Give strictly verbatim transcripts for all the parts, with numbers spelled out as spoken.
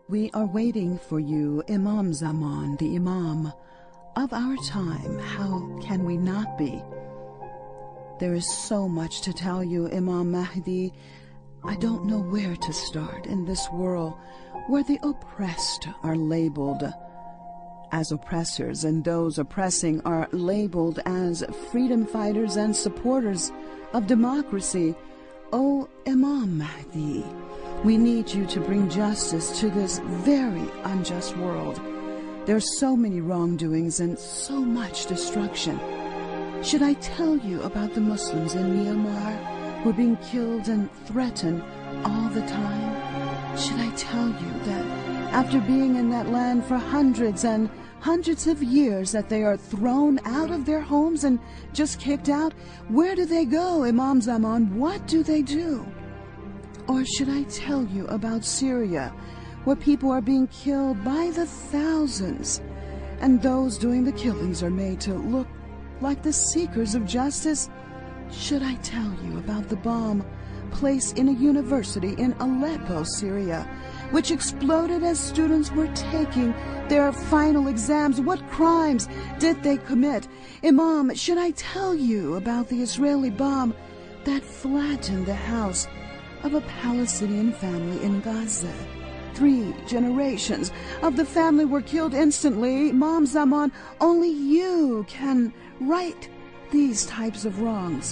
We are waiting for you, Imam Zaman, the Imam of our time. How can we not be? There is so much to tell you, Imam Mahdi. I don't know where to start in this world where the oppressed are labeled as oppressors and those oppressing are labeled as freedom fighters and supporters of democracy. Oh, Imam Mahdi, we need you to bring justice to this very unjust world. There's so many wrongdoings and so much destruction. Should I tell you about the Muslims in Myanmar who are being killed and threatened all the time? Should I tell you that after being in that land for hundreds and hundreds of years that they are thrown out of their homes and just kicked out? Where do they go, Imam Zaman? What do they do? Or should I tell you about Syria, where people are being killed by the thousands, and those doing the killings are made to look like the seekers of justice? Should I tell you about the bomb placed in a university in Aleppo, Syria, which exploded as students were taking their final exams? What crimes did they commit? Imam, should I tell you about the Israeli bomb that flattened the house of a Palestinian family in Gaza? Three generations of the family were killed instantly. Imam Zaman, only you can right these types of wrongs.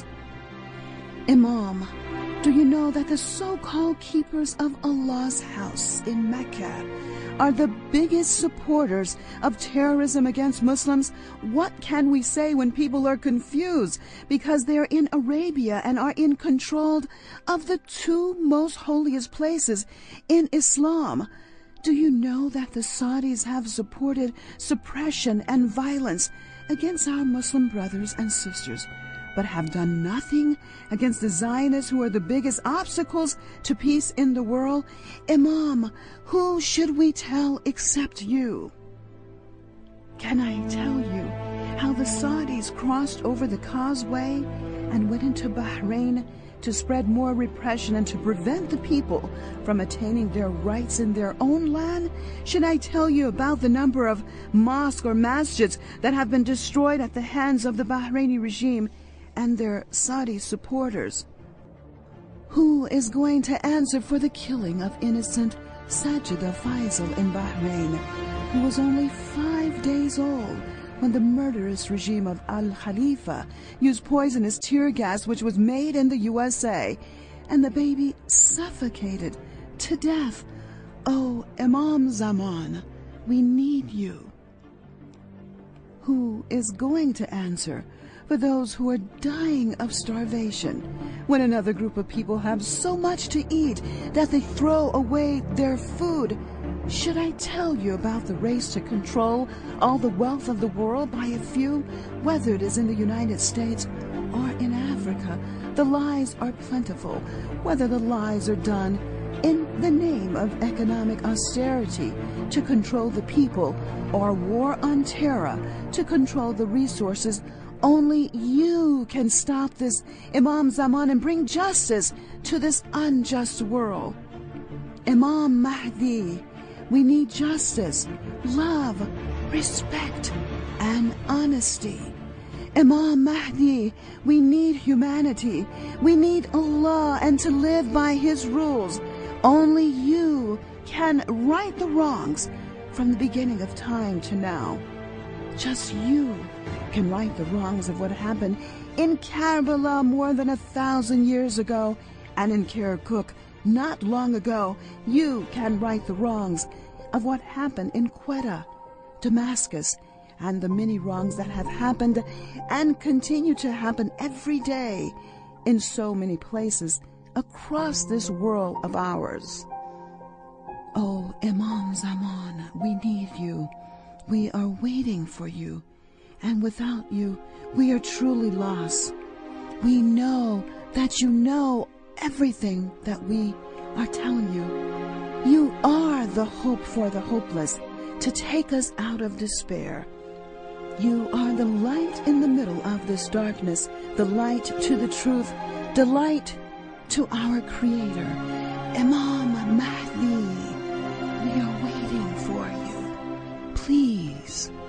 Imam, do you know that the so-called keepers of Allah's house in Mecca are the biggest supporters of terrorism against Muslims? What can we say when people are confused because they're in Arabia and are in control of the two most holiest places in Islam? Do you know that the Saudis have supported suppression and violence against our Muslim brothers and sisters, but have done nothing against the Zionists, who are the biggest obstacles to peace in the world? Imam, who should we tell except you? Can I tell you how the Saudis crossed over the causeway and went into Bahrain to spread more repression and to prevent the people from attaining their rights in their own land? Should I tell you about the number of mosques or masjids that have been destroyed at the hands of the Bahraini regime and their Saudi supporters? Who is going to answer for the killing of innocent Sajida Faisal in Bahrain, who was only five days old when the murderous regime of Al Khalifa used poisonous tear gas which was made in the U S A, and the baby suffocated to death? Oh, Imam Zaman, we need you. Who is going to answer for those who are dying of starvation when another group of people have so much to eat that they throw away their food? Should I tell you about the race to control all the wealth of the world by a few, whether it is in the United States or in Africa? The lies are plentiful, whether the lies are done in the name of economic austerity to control the people or war on terror to control the resources. Only you can stop this, Imam Zaman, and bring justice to this unjust world. Imam Mahdi, we need justice, love, respect, and honesty. Imam Mahdi, we need humanity. We need Allah and to live by His rules. Only you can right the wrongs from the beginning of time to now. Just you can right the wrongs of what happened in Karbala more than a thousand years ago, and in Kirkuk not long ago. You can right the wrongs of what happened in Quetta, Damascus, and the many wrongs that have happened and continue to happen every day in so many places across this world of ours. Oh, Imam Zaman, we need you. We are waiting for you, and without you, we are truly lost. We know that you know everything that we are telling you. You are the hope for the hopeless, to take us out of despair. You are the light in the middle of this darkness, the light to the truth, the light to our Creator. Imam Mahdi, we are waiting. please